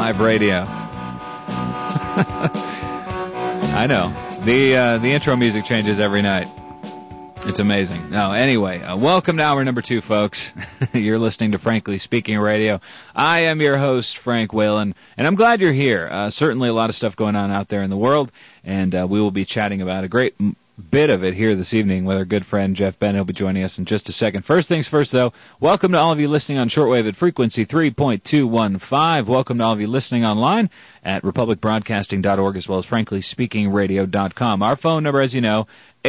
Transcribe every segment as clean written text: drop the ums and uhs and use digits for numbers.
live radio. I know. The intro music changes every night. It's amazing. No, anyway, welcome to hour number 2, folks. You're listening to Frankly Speaking Radio. I am your host, Frank Whalen, and I'm glad you're here. Certainly a lot of stuff going on out there in the world, and we will be chatting about a great bit of it here this evening with our good friend Jeff Bennett. He'll be joining us in just a second. First things first, though, welcome to all of you listening on shortwave at frequency 3.215. Welcome to all of you listening online at republicbroadcasting.org as well as franklyspeakingradio.com. Our phone number, as you know,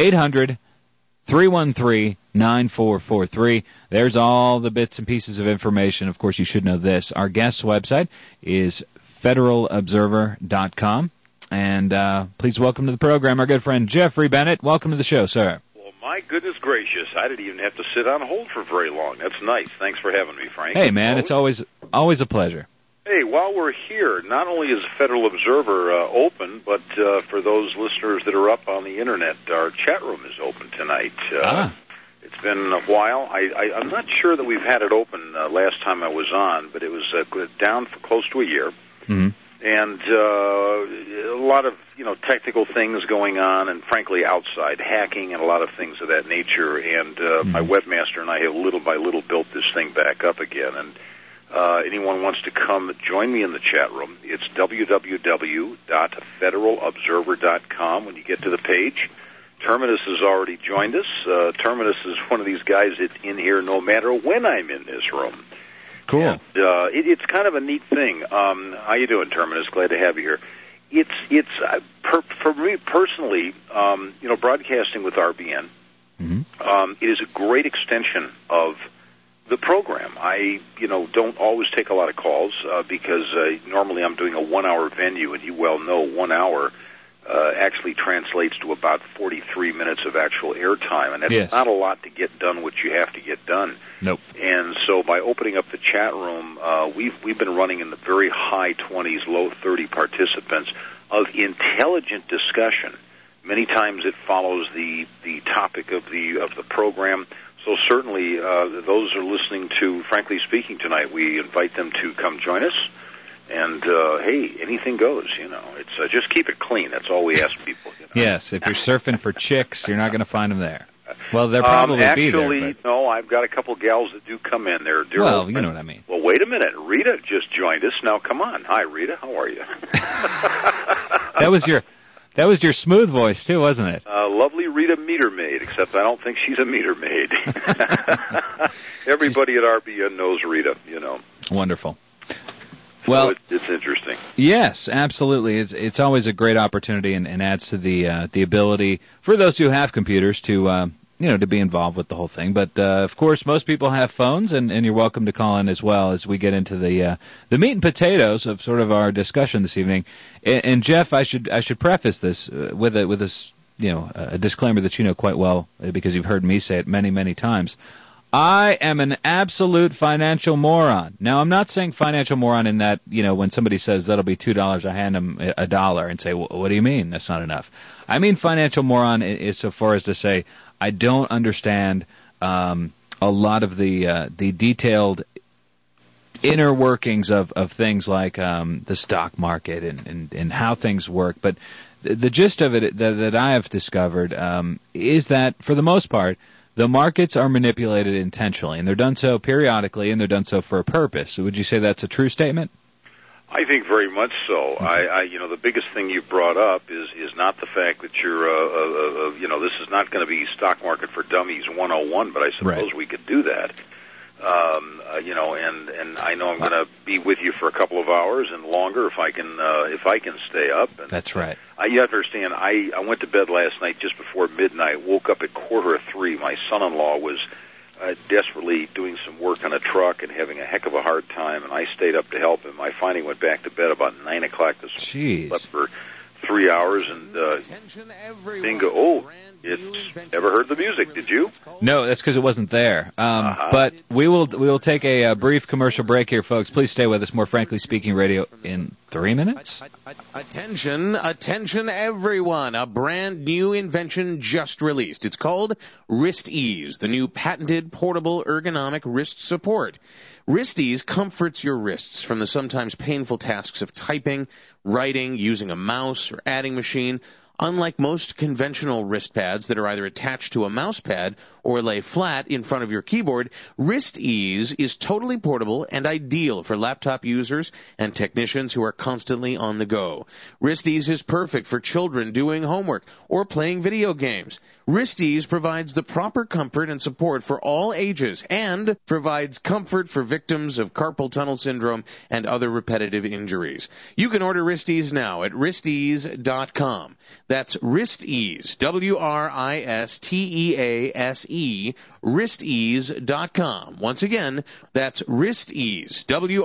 800-313-9443. There's all the bits and pieces of information. Of course, you should know this. Our guest's website is federalobserver.com. And please welcome to the program our good friend Jeffrey Bennett. Welcome to the show, sir. Well, my goodness gracious, I didn't even have to sit on hold for very long. That's nice. Thanks for having me, Frank. Hey, man, it's always a pleasure. Hey, while we're here, not only is Federal Observer open, but for those listeners that are up on the Internet, our chat room is open tonight. It's been a while. I'm not sure that we've had it open last time I was on, but it was down for close to a year. Mm-hmm. And a lot of, technical things going on, and frankly, outside hacking and a lot of things of that nature. And my webmaster and I have little by little built this thing back up again. And anyone wants to come join me in the chat room, it's www.federalobserver.com. When you get to the page, Terminus has already joined us. Terminus is one of these guys that's in here no matter when I'm in this room. Cool. And, it's kind of a neat thing. How you doing, Terminus? Glad to have you here. It's for me personally, broadcasting with RBN. Mm-hmm. It is a great extension of the program. I, don't always take a lot of calls because normally I'm doing a 1-hour venue, and you well know 1 hour actually translates to about 43 minutes of actual airtime, and that's not a lot to get done what you have to get done. Nope. And so by opening up the chat room, we've been running in the very high 20s, low 30 participants of intelligent discussion. Many times it follows the topic of the program. So certainly those are listening to Frankly Speaking tonight, we invite them to come join us. And, hey, anything goes, It's just keep it clean. That's all we ask people. Yes, if you're surfing for chicks, you're not going to find them there. Well, they'll probably be there. Actually, no, I've got a couple gals that do come in there. Well, you know what I mean. Well, wait a minute. Rita just joined us. Now, come on. Hi, Rita. How are you? That was your smooth voice, too, wasn't it? Lovely Rita Meter Maid, except I don't think she's a meter maid. Everybody at RBN knows Rita, Wonderful. Well, so it's interesting. Yes, absolutely. It's always a great opportunity and adds to the ability for those who have computers to to be involved with the whole thing. But of course, most people have phones, and you're welcome to call in as well as we get into the meat and potatoes of sort of our discussion this evening. And Jeff, I should preface this with this a disclaimer that you know quite well because you've heard me say it many, many times. I am an absolute financial moron. Now, I'm not saying financial moron in that, when somebody says that'll be $2, I hand them $1 and say, well, what do you mean? That's not enough. I mean financial moron is so far as to say I don't understand a lot of the detailed inner workings of things like the stock market and how things work. But the gist of it that I have discovered is that, for the most part, the markets are manipulated intentionally, and they're done so periodically, and they're done so for a purpose. So would you say that's a true statement? I think very much so. Okay. The biggest thing you brought up is not the fact that you're, this is not going to be stock market for dummies 101, but I suppose we could do that. And I know I'm going to be with you for a couple of hours and longer if I can stay up. And that's right. You have to understand, I went to bed last night just before midnight, woke up at 2:45. My son-in-law was desperately doing some work on a truck and having a heck of a hard time, and I stayed up to help him. I finally went back to bed about 9 o'clock this morning. Slept for 3 hours, and bingo. Oh, it's never heard the music, did you? No, that's because it wasn't there. But we will take a brief commercial break here, folks. Please stay with us. More Frankly Speaking Radio in 3 minutes. Attention everyone. A brand new invention just released. It's called Wrist Ease, the new patented portable ergonomic wrist support. Wristies comforts your wrists from the sometimes painful tasks of typing, writing, using a mouse, or adding machine. Unlike most conventional wrist pads that are either attached to a mouse pad or lay flat in front of your keyboard, WristEase is totally portable and ideal for laptop users and technicians who are constantly on the go. WristEase is perfect for children doing homework or playing video games. WristEase provides the proper comfort and support for all ages and provides comfort for victims of carpal tunnel syndrome and other repetitive injuries. You can order WristEase now at wristease.com. That's WristEase, WrIstease, wristease.com. Once again, that's WristEase,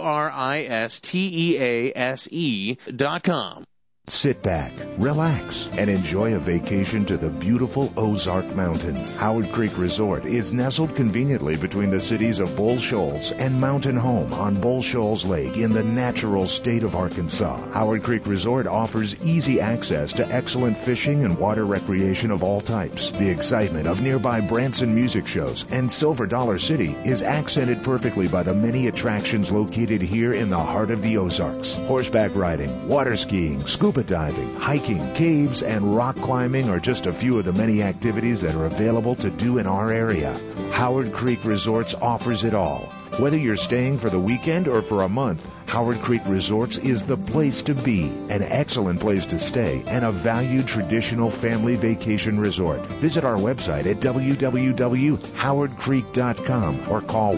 WrIstease.com. Sit back, relax, and enjoy a vacation to the beautiful Ozark Mountains. Howard Creek Resort is nestled conveniently between the cities of Bull Shoals and Mountain Home on Bull Shoals Lake in the natural state of Arkansas. Howard Creek Resort offers easy access to excellent fishing and water recreation of all types. The excitement of nearby Branson music shows and Silver Dollar City is accented perfectly by the many attractions located here in the heart of the Ozarks. Horseback riding, water skiing, scuba diving, hiking, caves, and rock climbing are just a few of the many activities that are available to do in our area. Howard Creek Resorts offers it all. Whether you're staying for the weekend or for a month, Howard Creek Resorts is the place to be, an excellent place to stay, and a valued traditional family vacation resort. Visit our website at www.howardcreek.com or call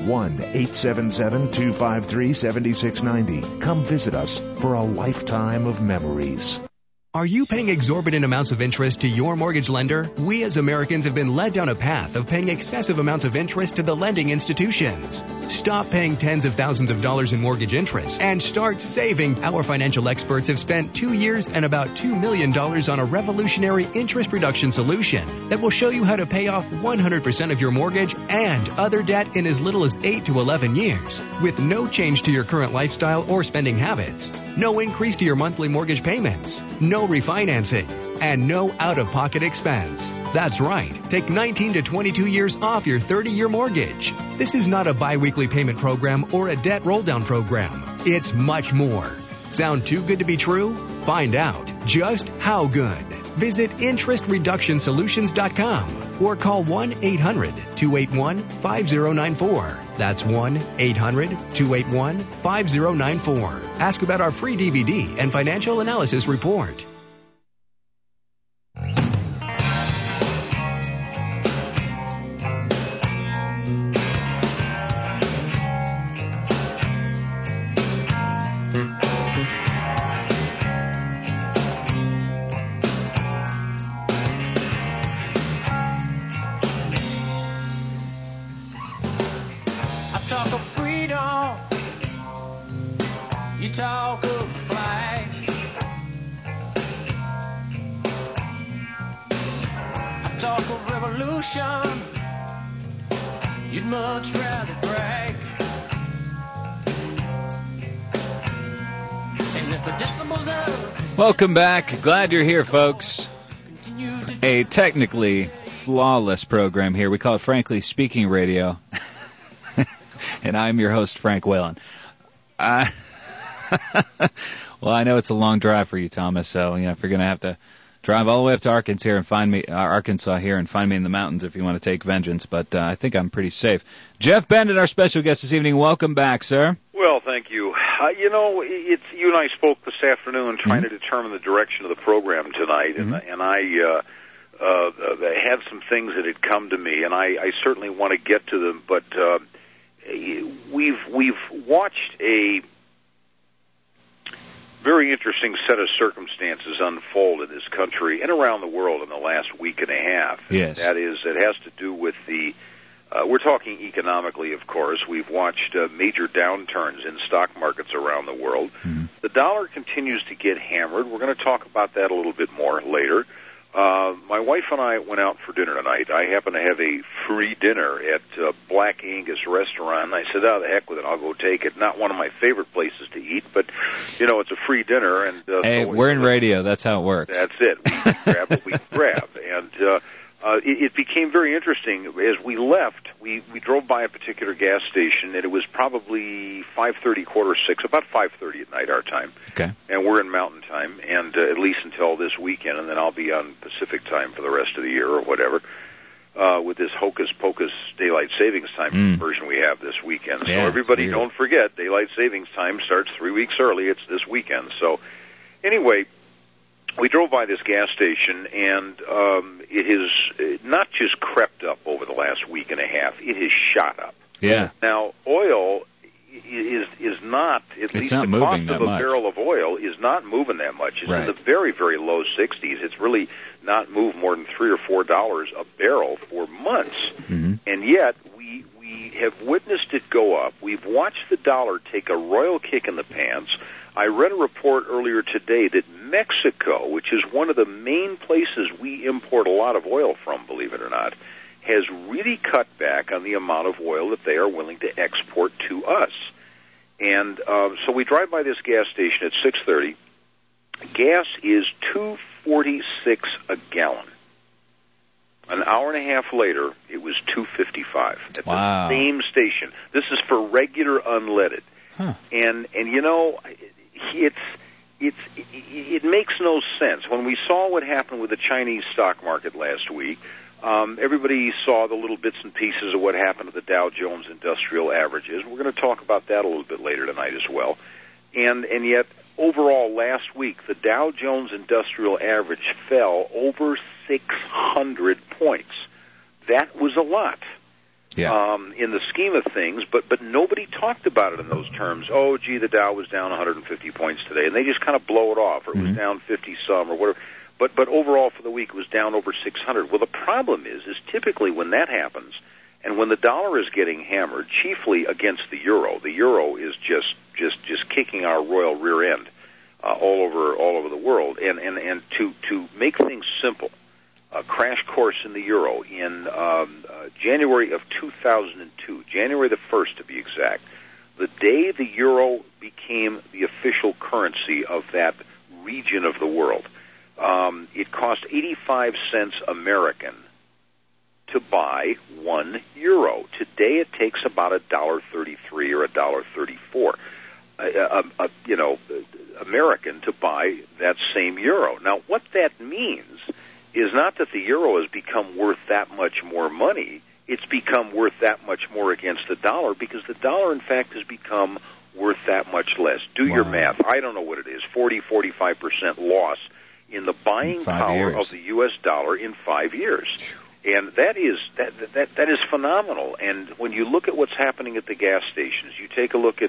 1-877-253-7690. Come visit us for a lifetime of memories. Are you paying exorbitant amounts of interest to your mortgage lender? We as Americans have been led down a path of paying excessive amounts of interest to the lending institutions. Stop paying tens of thousands of dollars in mortgage interest and start saving. Our financial experts have spent 2 years and about $2 million on a revolutionary interest reduction solution that will show you how to pay off 100% of your mortgage and other debt in as little as 8 to 11 years with no change to your current lifestyle or spending habits. No increase to your monthly mortgage payments, no refinancing, and no out-of-pocket expense. That's right. Take 19 to 22 years off your 30-year mortgage. This is not a biweekly payment program or a debt roll-down program. It's much more. Sound too good to be true? Find out just how good. Visit interestreductionsolutions.com or call 1-800-281-5094. That's 1-800-281-5094. Ask about our free DVD and financial analysis report. You'd much rather brag. And if the decibels up. Welcome back. Glad you're here, folks. A technically flawless program here. We call it Frankly Speaking Radio. And I'm your host, Frank Whalen. Well, I know it's a long drive for you, Thomas, so if you're going to have to drive all the way up to Arkansas here and find me in the mountains if you want to take vengeance, but I think I'm pretty safe. Jeff Bennett, our special guest this evening. Welcome back, sir. Well, thank you. It's you and I spoke this afternoon trying to determine the direction of the program tonight, and I had some things that had come to me, and I certainly want to get to them, but we've watched a very interesting set of circumstances unfold in this country and around the world in the last week and a half. Yes. That is, it has to do with we're talking economically, of course. We've watched major downturns in stock markets around the world. Mm-hmm. The dollar continues to get hammered. We're going to talk about that a little bit more later. My wife and I went out for dinner tonight. I happen to have a free dinner at Black Angus restaurant. And I said, "Oh, the heck with it, I'll go take it." Not one of my favorite places to eat, but it's a free dinner. And hey, we're in radio. That's how it works. That's it. We can grab what we can grab. And it became very interesting. As we left, we drove by a particular gas station, and it was probably 5:30, 5:45, about 5:30 at night our time. Okay. And we're in Mountain Time, and at least until this weekend, and then I'll be on Pacific Time for the rest of the year or whatever, with this hocus pocus daylight savings time version we have this weekend. Yeah, so everybody, don't forget, daylight savings time starts 3 weeks early. It's this weekend. So anyway, we drove by this gas station, and it has not just crept up over the last week and a half, it has shot up. Yeah. Now, oil is not, at least the cost of a barrel of oil is not moving that much. It's in the very, very low 60s. It's really not moved more than $3 or $4 a barrel for months. Mm-hmm. And yet, we have witnessed it go up. We've watched the dollar take a royal kick in the pants. I read a report earlier today that Mexico, which is one of the main places we import a lot of oil from, believe it or not, has really cut back on the amount of oil that they are willing to export to us. And so we drive by this gas station at 6:30. Gas is $2.46 a gallon. An hour and a half later, it was $2.55 at the same station. This is for regular unleaded. Huh. And you know, it makes no sense. When we saw what happened with the Chinese stock market last week, everybody saw the little bits and pieces of what happened to the Dow Jones Industrial Averages. We're going to talk about that a little bit later tonight as well. And yet, overall, last week, the Dow Jones Industrial Average fell over 600 points. That was a lot. Yeah. In the scheme of things, but nobody talked about it in those terms. Oh, gee, the Dow was down 150 points today, and they just kind of blow it off, or it was down 50-some, or whatever. But overall for the week, it was down over 600. Well, the problem is typically when that happens, and when the dollar is getting hammered, chiefly against the euro is just kicking our royal rear end all over the world. And to make things simple, a crash course in the euro in January of 2002, January the 1st to be exact, the day the euro became the official currency of that region of the world. It cost 85 cents American to buy 1 euro. Today it takes about $1.33 or $1.34, American to buy that same euro. Now, what that means is not that the euro has become worth that much more money. It's become worth that much more against the dollar because the dollar, in fact, has become worth that much less. Do your math. I don't know what it is, 45% loss in the buying power of the U.S. dollar in 5 years. And that is phenomenal. And when you look at what's happening at the gas stations, you take a look at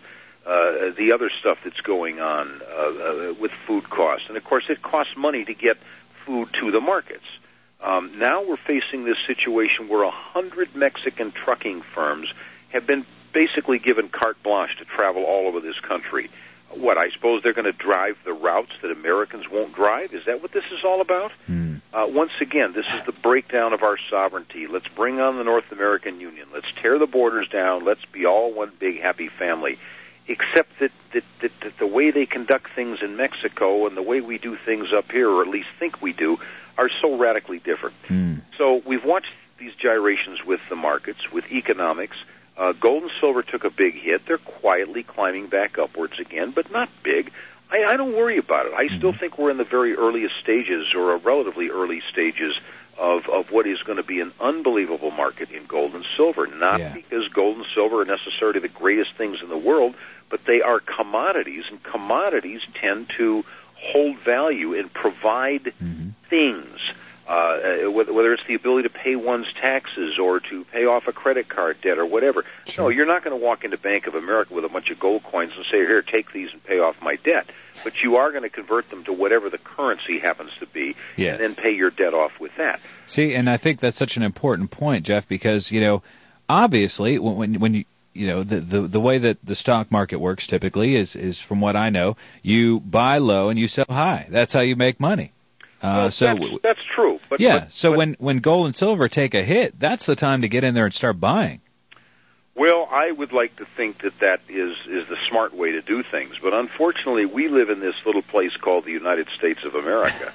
the other stuff that's going on with food costs. And, of course, it costs money to get food to the markets. Now we're facing this situation where 100 Mexican trucking firms have been basically given carte blanche to travel all over this country. What, I suppose they're going to drive the routes that Americans won't drive? Is that what this is all about? Once again, this is the breakdown of our sovereignty. Let's bring on the North American Union. Let's tear the borders down. Let's be all one big happy family. Except that the way they conduct things in Mexico and the way we do things up here, or at least think we do, are so radically different. So we've watched these gyrations with the markets, with economics. Gold and silver took a big hit. They're quietly climbing back upwards again, but not big. I don't worry about it. I still think we're in the very earliest stages, or a relatively early stages, of what is going to be an unbelievable market in gold and silver. Not because gold and silver are necessarily the greatest things in the world, but they are commodities, and commodities tend to hold value and provide things. Whether it's the ability to pay one's taxes or to pay off a credit card debt or whatever. Sure. No, you're not going to walk into Bank of America with a bunch of gold coins and say, here, take these and pay off my debt. But you are going to convert them to whatever the currency happens to be, and then pay your debt off with that. See, and I think that's such an important point, Jeff, because, obviously when you the way that the stock market works typically is from what I know, you buy low and you sell high. That's how you make money. Well, that's true. But, when gold and silver take a hit, that's the time to get in there and start buying. Well, I would like to think that is the smart way to do things. But unfortunately, we live in this little place called the United States of America.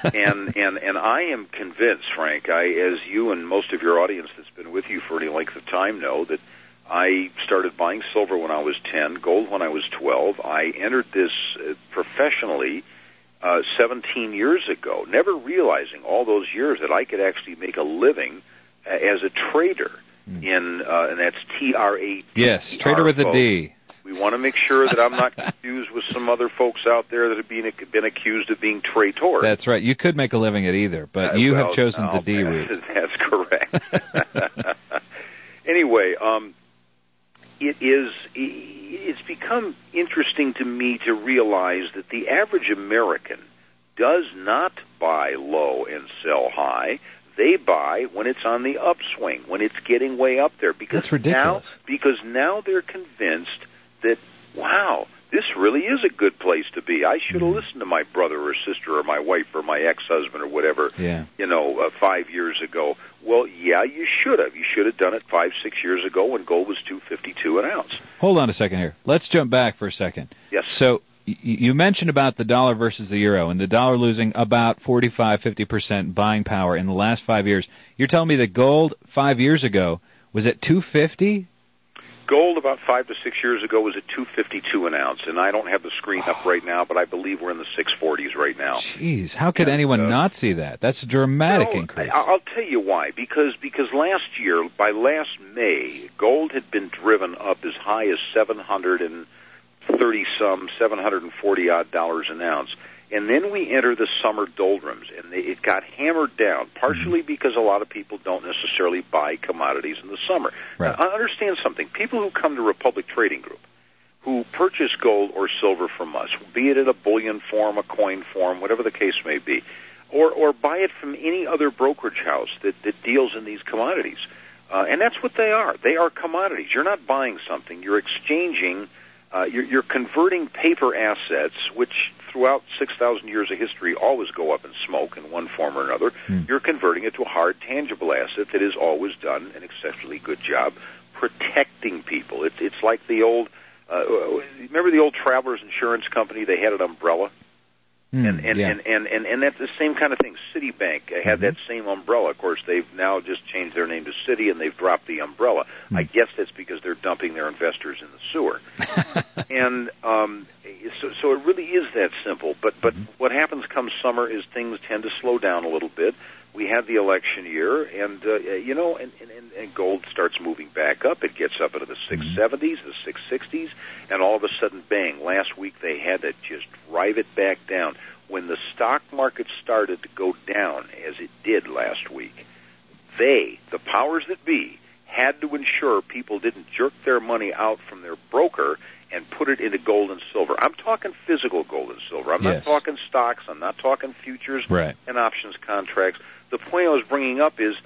and I am convinced, Frank, as you and most of your audience that's been with you for any length of time know, that I started buying silver when I was 10, gold when I was 12. I entered this professionally 17 years ago, never realizing all those years that I could actually make a living as a trader and that's TRADE. Yes, trader with a D. We want to make sure that I'm not confused with some other folks out there that have been accused of being traitors. That's right. You could make a living at either, but you have chosen the D route. That's correct. Anyway, it's become interesting to me to realize that the average American does not buy low and sell high. They buy when it's on the upswing, when it's getting way up there. Because that's ridiculous. Now they're convinced that, wow, this really is a good place to be. I should have listened to my brother or sister or my wife or my ex-husband or whatever, 5 years ago. Well, yeah, you should have. You should have done it 5-6 years ago when gold was $252 an ounce. Hold on a second here. Let's jump back for a second. Yes. So you mentioned about the dollar versus the euro, and the dollar losing about 45-50% buying power in the last 5 years. You're telling me that gold 5 years ago was at $250? Gold about 5 to 6 years ago was at $252 an ounce, and I don't have the screen up right now, but I believe we're in the 640s right now. Jeez, how could anyone not see that? That's a dramatic increase. I'll tell you why. Because last year, by last May, gold had been driven up as high as $740-odd an ounce. And then we enter the summer doldrums, and it got hammered down, partially because a lot of people don't necessarily buy commodities in the summer. Right. Now, understand something. People who come to Republic Trading Group, who purchase gold or silver from us, be it in a bullion form, a coin form, whatever the case may be, or buy it from any other brokerage house that deals in these commodities. And that's what they are. They are commodities. You're not buying something. You're exchanging, you're converting paper assets, which throughout 6,000 years of history always go up in smoke in one form or another. You're converting it to a hard, tangible asset that has always done an exceptionally good job protecting people. It's like the old, remember the old Travelers Insurance Company? They had an umbrella. And that's the same kind of thing. Citibank had that same umbrella. Of course, they've now just changed their name to Citi, and they've dropped the umbrella. I guess that's because they're dumping their investors in the sewer. And so it really is that simple. But what happens come summer is things tend to slow down a little bit. We have the election year, and and gold starts moving back up. It gets up into the 670s, the 660s, and all of a sudden, bang! Last week they had to just drive it back down. When the stock market started to go down, as it did last week, the powers that be, had to ensure people didn't jerk their money out from their broker and put it into gold and silver. I'm talking physical gold and silver. I'm not talking stocks. I'm not talking futures and options contracts. The point I was bringing up is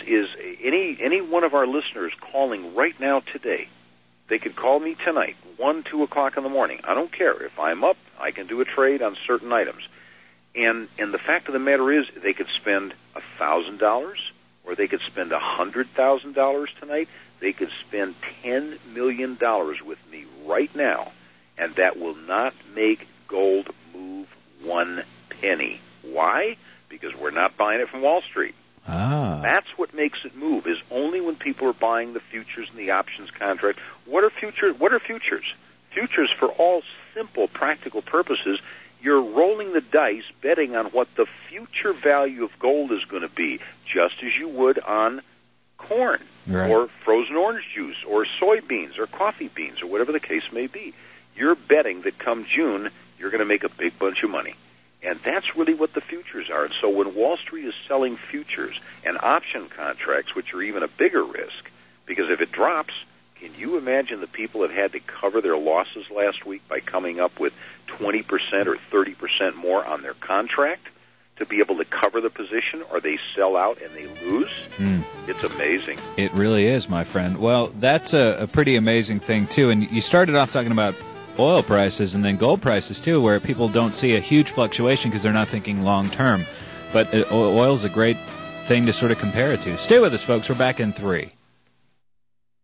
any one of our listeners calling right now today, they could call me tonight, 1, 2 o'clock in the morning. I don't care. If I'm up, I can do a trade on certain items. And the fact of the matter is, they could spend $1,000 or they could spend $100,000 tonight. They could spend $10 million with me right now, and that will not make gold move 1 penny. Why? Because we're not buying it from Wall Street. That's what makes it move, is only when people are buying the futures and the options contract. What are futures? Futures, for all simple, practical purposes, you're rolling the dice, betting on what the future value of gold is going to be, just as you would on corn or frozen orange juice or soybeans or coffee beans or whatever the case may be. You're betting that come June, you're going to make a big bunch of money. And that's really what the futures are. And so when Wall Street is selling futures and option contracts, which are even a bigger risk, because if it drops, can you imagine the people that had to cover their losses last week by coming up with 20% or 30% more on their contract to be able to cover the position, or they sell out and they lose? It's amazing. It really is, my friend. Well, that's a pretty amazing thing, too. And you started off talking about oil prices and then gold prices, too, where people don't see a huge fluctuation because they're not thinking long-term. But oil's a great thing to sort of compare it to. Stay with us, folks. We're back in 3.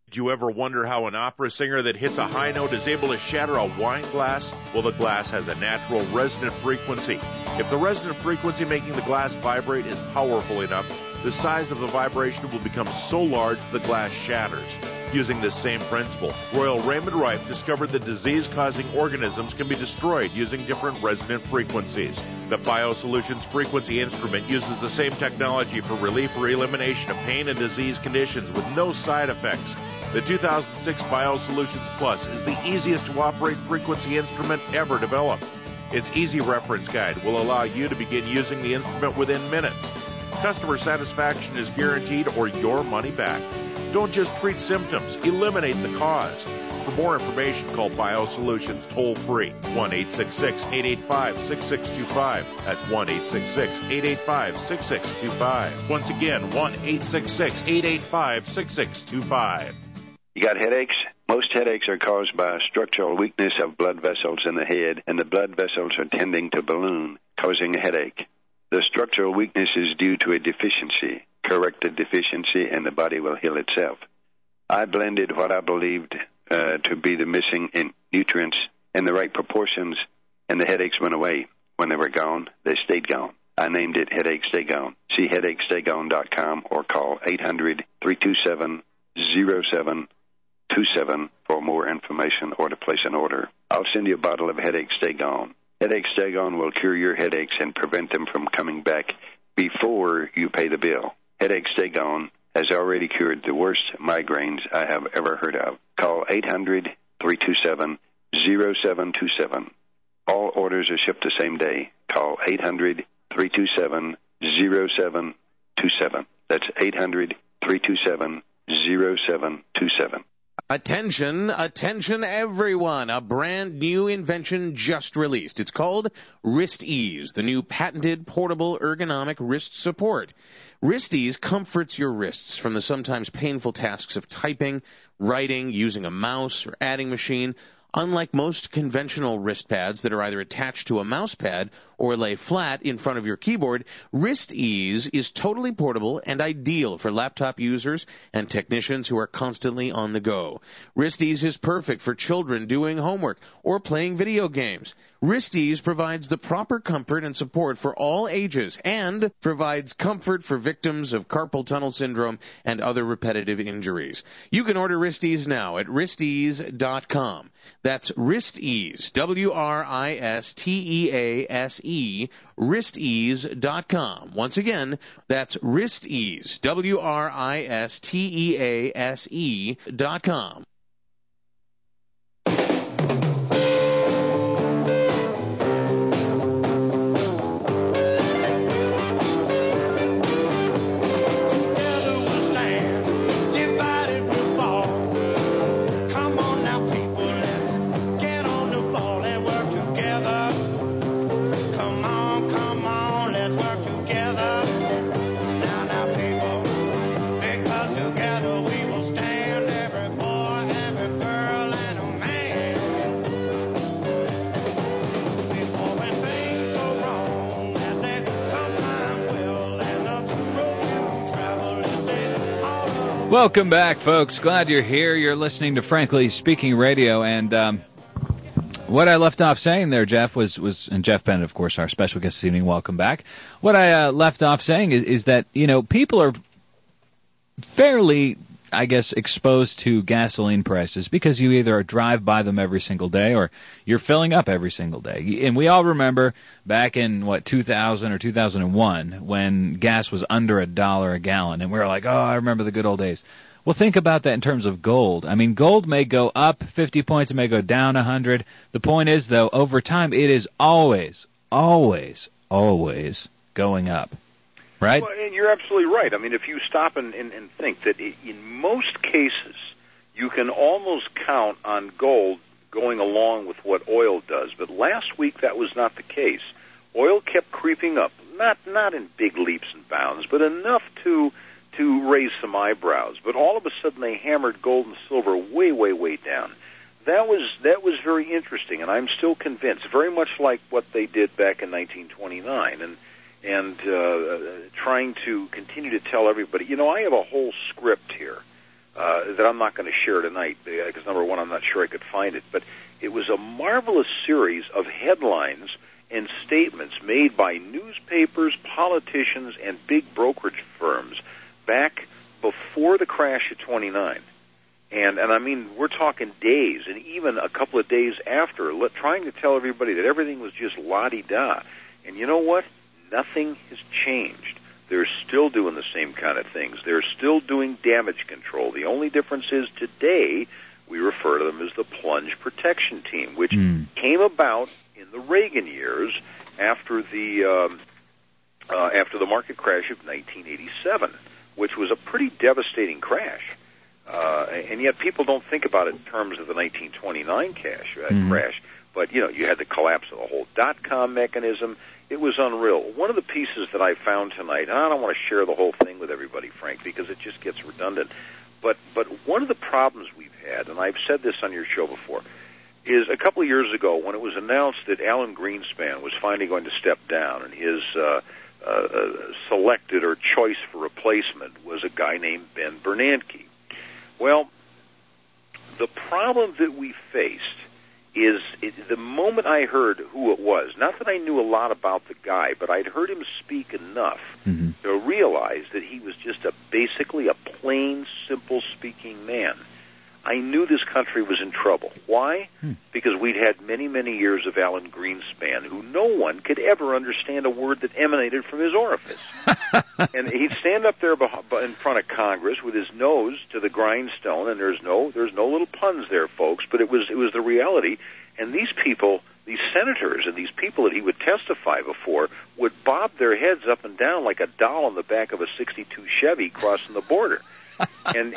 Did you ever wonder how an opera singer that hits a high note is able to shatter a wine glass? Well, the glass has a natural resonant frequency. If the resonant frequency making the glass vibrate is powerful enough, the size of the vibration will become so large the glass shatters. Using this same principle, Royal Raymond Rife discovered that disease-causing organisms can be destroyed using different resonant frequencies. The BioSolutions frequency instrument uses the same technology for relief or elimination of pain and disease conditions with no side effects. The 2006 BioSolutions Plus is the easiest to operate frequency instrument ever developed. Its easy reference guide will allow you to begin using the instrument within minutes. Customer satisfaction is guaranteed or your money back. Don't just treat symptoms, eliminate the cause. For more information, call BioSolutions toll-free, 1-866-885-6625. That's 1-866-885-6625. Once again, 1-866-885-6625. You got headaches? Most headaches are caused by a structural weakness of blood vessels in the head, and the blood vessels are tending to balloon, causing a headache. The structural weakness is due to a deficiency. Correct the deficiency, and the body will heal itself. I blended what I believed to be the missing nutrients in the right proportions, and the headaches went away. When they were gone, they stayed gone. I named it Headache Stay Gone. See headachestay-gone.com or call 800-327-0727 for more information or to place an order. I'll send you a bottle of Headache Stay Gone. Headache Stay Gone will cure your headaches and prevent them from coming back before you pay the bill. Headache Stay Gone has already cured the worst migraines I have ever heard of. Call 800-327-0727. All orders are shipped the same day. Call 800-327-0727. That's 800-327-0727. Attention, attention everyone. A brand new invention just released. It's called Wrist Ease, the new patented portable ergonomic wrist support. Wrist Ease comforts your wrists from the sometimes painful tasks of typing, writing, using a mouse or adding machine. Unlike most conventional wrist pads that are either attached to a mouse pad or lay flat in front of your keyboard, Wrist Ease is totally portable and ideal for laptop users and technicians who are constantly on the go. Wrist Ease is perfect for children doing homework or playing video games. Wrist Ease provides the proper comfort and support for all ages and provides comfort for victims of carpal tunnel syndrome and other repetitive injuries. You can order Wrist Ease now at wristease.com. That's Wrist Ease, WRISTEASE, wristease.com. Once again, that's Wrist Ease, WRISTEASE.com. Welcome back, folks. Glad you're here. You're listening to Frankly Speaking Radio, and what I left off saying there, Jeff, was and Jeff Bennett, of course, our special guest this evening. Welcome back. What I left off saying is that, you know, people are fairly, I guess, exposed to gasoline prices because you either drive by them every single day or you're filling up every single day. And we all remember back in, 2000 or 2001 when gas was under $1 a gallon, and we were like, oh, I remember the good old days. Well, think about that in terms of gold. I mean, gold may go up 50 points, it may go down 100. The point is, though, over time, it is always, always, always going up. Right? Well, and you're absolutely right. I mean, if you stop and think that in most cases, you can almost count on gold going along with what oil does. But last week, that was not the case. Oil kept creeping up, not in big leaps and bounds, but enough to raise some eyebrows. But all of a sudden, they hammered gold and silver way, way, way down. That was very interesting, and I'm still convinced, very much like what they did back in 1929. And trying to continue to tell everybody, you know, I have a whole script here that I'm not going to share tonight because, number one, I'm not sure I could find it. But it was a marvelous series of headlines and statements made by newspapers, politicians, and big brokerage firms back before the crash of 29. And I mean, we're talking days, and even a couple of days after, trying to tell everybody that everything was just la-di-da. And you know what? Nothing has changed. They're still doing the same kind of things. They're still doing damage control. The only difference is today we refer to them as the Plunge Protection Team, which came about in the Reagan years after the market crash of 1987, which was a pretty devastating crash. And yet people don't think about it in terms of the 1929 crash. But, you know, you had the collapse of the whole dot-com mechanism. It was unreal. One of the pieces that I found tonight, and I don't want to share the whole thing with everybody, Frank, because it just gets redundant, but one of the problems we've had, and I've said this on your show before, is a couple of years ago when it was announced that Alan Greenspan was finally going to step down, and his selected or choice for replacement was a guy named Ben Bernanke. Well, the problem that we faced is the moment I heard who it was, not that I knew a lot about the guy, but I'd heard him speak enough to realize that he was just basically a plain, simple-speaking man. I knew this country was in trouble. Why? Because we'd had many, many years of Alan Greenspan, who no one could ever understand a word that emanated from his orifice. And he'd stand up there in front of Congress with his nose to the grindstone, and there's no little puns there, folks, but it was the reality. And these people, these senators and these people that he would testify before, would bob their heads up and down like a doll on the back of a '62 Chevy crossing the border. And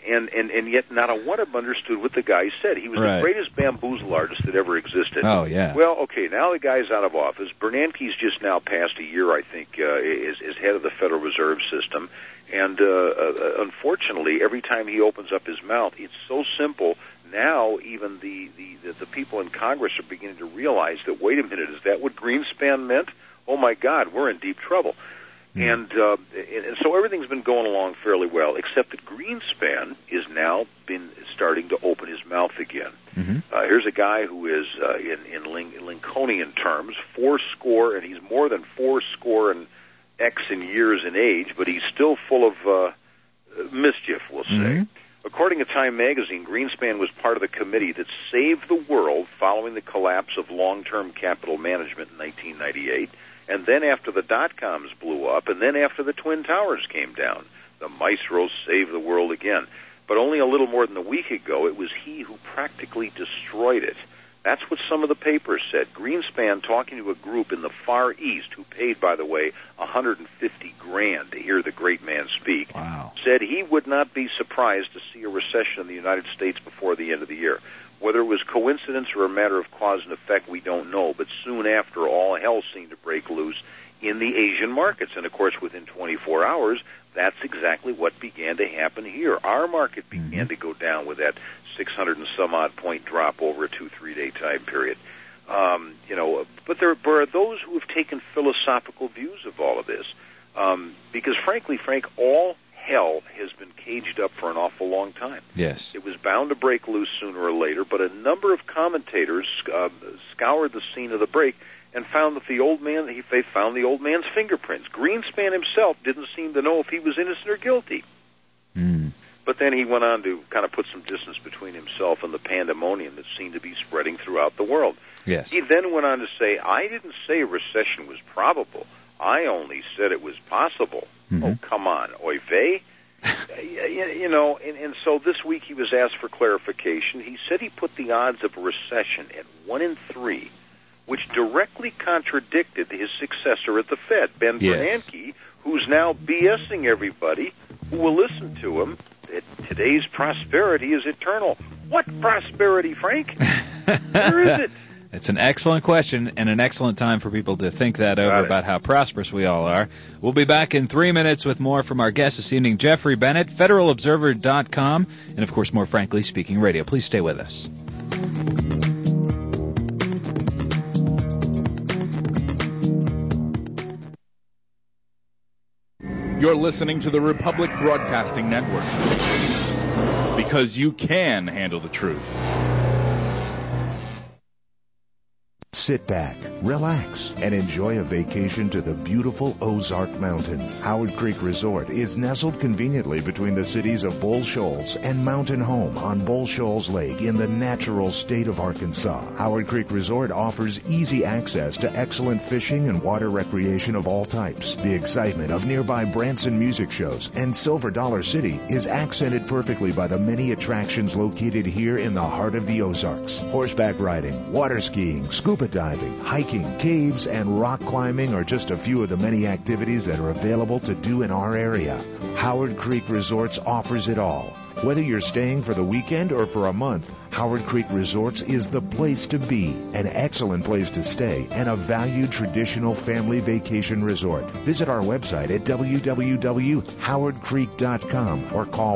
yet not a one of them understood what the guy said. He was the greatest bamboozle artist that ever existed. Oh, yeah. Well, okay, now the guy's out of office. Bernanke's just now passed a year, I think, as head of the Federal Reserve System. And unfortunately, every time he opens up his mouth, it's so simple. Now even the people in Congress are beginning to realize that, wait a minute, is that what Greenspan meant? Oh, my God, we're in deep trouble. And so everything's been going along fairly well, except that Greenspan is now starting to open his mouth again. Here's a guy who is, in Lincolnian terms, fourscore, and he's more than fourscore and X in years in age, but he's still full of mischief, we'll say. According to Time magazine, Greenspan was part of the committee that saved the world following the collapse of long-term capital management in 1998. And then after the dot-coms blew up, and then after the Twin Towers came down, the maestros saved the world again. But only a little more than a week ago, it was he who practically destroyed it. That's what some of the papers said. Greenspan, talking to a group in the Far East, who paid, by the way, $150,000 to hear the great man speak, said he would not be surprised to see a recession in the United States before the end of the year. Whether it was coincidence or a matter of cause and effect, we don't know. But soon after, all hell seemed to break loose in the Asian markets. And, of course, within 24 hours, that's exactly what began to happen here. Our market began to go down with that 600 and some odd point drop over a 2-3 day time period. But there are those who have taken philosophical views of all of this. Because, frankly, Frank, all hell has been caged up for an awful long time. Yes. It was bound to break loose sooner or later, but a number of commentators scoured the scene of the break and found that they found the old man's fingerprints. Greenspan himself didn't seem to know if he was innocent or guilty. But then he went on to kind of put some distance between himself and the pandemonium that seemed to be spreading throughout the world. Yes. He then went on to say, I didn't say a recession was probable. I only said it was possible. Oh, come on, oy vey. And so this week he was asked for clarification. He said he put the odds of a recession at 1 in 3, which directly contradicted his successor at the Fed, Ben Bernanke, who's now BSing everybody who will listen to him that today's prosperity is eternal. What prosperity, Frank? Where is it? It's an excellent question and an excellent time for people to think that over about how prosperous we all are. We'll be back in 3 minutes with more from our guest this evening, Jeffrey Bennett, FederalObserver.com, and, of course, more Frankly Speaking Radio. Please stay with us. You're listening to the Republic Broadcasting Network. because you can handle the truth. Sit back, relax, and enjoy a vacation to the beautiful Ozark Mountains. Howard Creek Resort is nestled conveniently between the cities of Bull Shoals and Mountain Home on Bull Shoals Lake in the natural state of Arkansas. Howard Creek Resort offers easy access to excellent fishing and water recreation of all types. The excitement of nearby Branson music shows and Silver Dollar City is accented perfectly by the many attractions located here in the heart of the Ozarks. Horseback riding, water skiing, scuba diving, hiking, caves, and rock climbing are just a few of the many activities that are available to do in our area. Howard Creek Resorts offers it all. Whether you're staying for the weekend or for a month, Howard Creek Resorts is the place to be, an excellent place to stay, and a valued traditional family vacation resort. Visit our website at www.howardcreek.com or call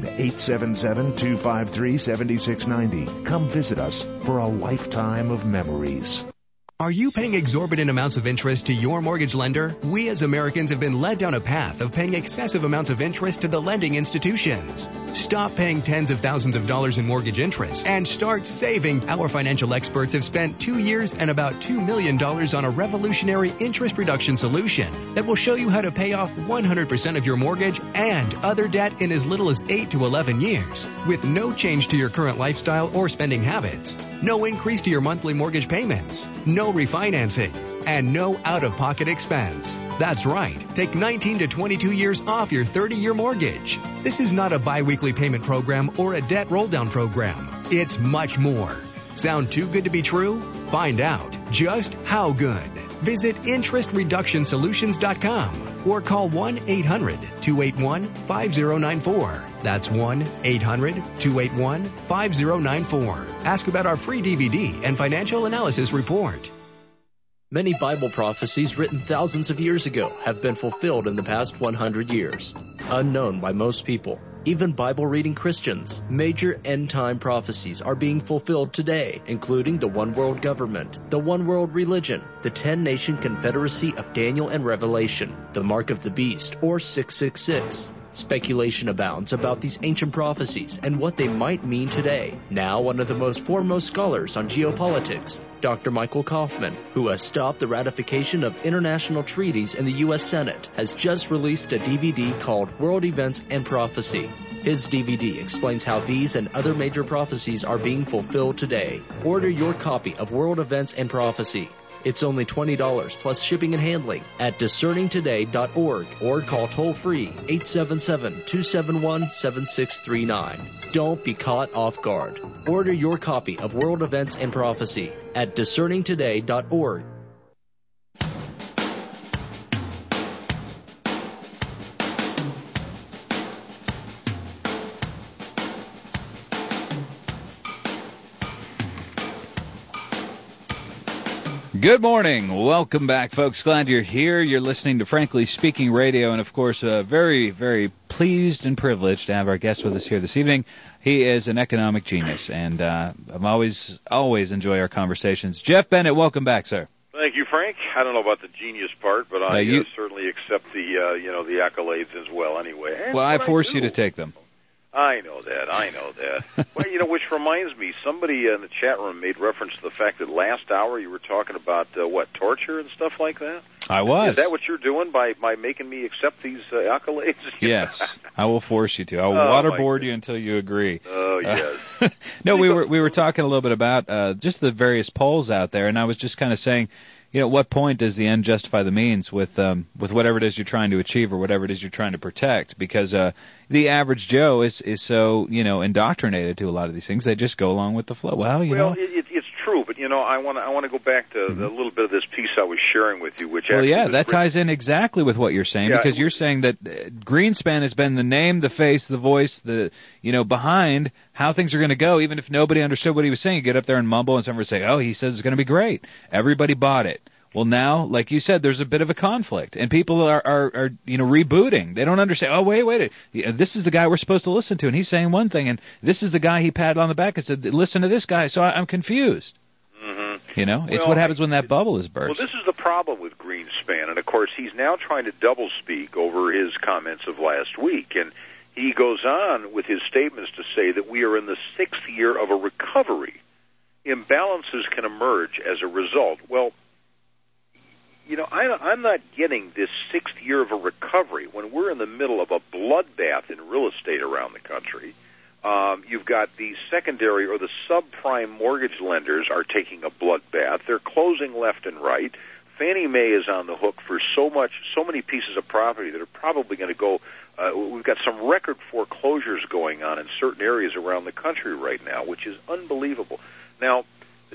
1-877-253-7690. Come visit us for a lifetime of memories. Are you paying exorbitant amounts of interest to your mortgage lender? We as Americans have been led down a path of paying excessive amounts of interest to the lending institutions. Stop paying tens of thousands of dollars in mortgage interest and start saving. Our financial experts have spent 2 years and about $2 million on a revolutionary interest reduction solution that will show you how to pay off 100% of your mortgage and other debt in as little as 8 to 11 years with no change to your current lifestyle or spending habits. No increase to your monthly mortgage payments, no refinancing, and no out-of-pocket expense. That's right. Take 19 to 22 years off your 30-year mortgage. This is not a bi-weekly payment program or a debt roll-down program. It's much more. Sound too good to be true? Find out just how good. Visit interestreductionsolutions.com or call 1-800-281-5094. That's 1-800-281-5094. Ask about our free DVD and financial analysis report. Many Bible prophecies written thousands of years ago have been fulfilled in the past 100 years. Unknown by most people, even Bible-reading Christians, major end-time prophecies are being fulfilled today, including the one world government, the one world religion, the 10-nation confederacy of Daniel and Revelation, the mark of the beast, or 666. Speculation abounds about these ancient prophecies and what they might mean today. Now, one of the most foremost scholars on geopolitics, Dr. Michael Kaufman, who has stopped the ratification of international treaties in the U.S. Senate, has just released a DVD called World Events and Prophecy. His DVD explains how these and other major prophecies are being fulfilled today. Order your copy of World Events and Prophecy. It's only $20 plus shipping and handling at discerningtoday.org or call toll-free 877-271-7639. Don't be caught off guard. Order your copy of World Events and Prophecy at discerningtoday.org. Good morning. Welcome back, folks. Glad you're here. You're listening to Frankly Speaking Radio, and of course, very, very pleased and privileged to have our guest with us here this evening. He is an economic genius, and I'm always enjoy our conversations. Jeff Bennett, welcome back, sir. Thank you, Frank. I don't know about the genius part, but I certainly accept the the accolades as well. Anyway, well, I force you to take them. I know that. Well, which reminds me, somebody in the chat room made reference to the fact that last hour you were talking about, torture and stuff like that? I was. Is that what you're doing by making me accept these accolades? Yes, I will force you to. I'll waterboard you until you agree. Oh, yes. No, we were talking a little bit about just the various polls out there, and I was just kind of saying, at what point does the end justify the means with whatever it is you're trying to achieve or whatever it is you're trying to protect? Because the average Joe is so indoctrinated to a lot of these things, they just go along with the flow. Well, it's true, but I want to go back to a little bit of this piece I was sharing with you, which that ties in exactly with what you're saying, because you're saying that Greenspan has been the name, the face, the voice, behind how things are going to go. Even if nobody understood what he was saying, you get up there and mumble, and someone would say, "Oh, he says it's going to be great." Everybody bought it. Well, now, like you said, there's a bit of a conflict, and people are rebooting. They don't understand. Oh, wait. This is the guy we're supposed to listen to, and he's saying one thing, and this is the guy he patted on the back and said, "Listen to this guy." So I'm confused. Mm-hmm. It's what happens when that bubble is burst. Well, this is the problem with Greenspan, and of course, he's now trying to doublespeak over his comments of last week, and He goes on with his statements to say that we are in the 6th year of a recovery. Imbalances can emerge as a result. Well, I'm not getting this 6th year of a recovery when we're in the middle of a bloodbath in real estate around the country. You've got the secondary or the subprime mortgage lenders are taking a bloodbath. They're closing left and right. Fannie Mae is on the hook for so many pieces of property that are probably going to go. We've got some record foreclosures going on in certain areas around the country right now, which is unbelievable. Now,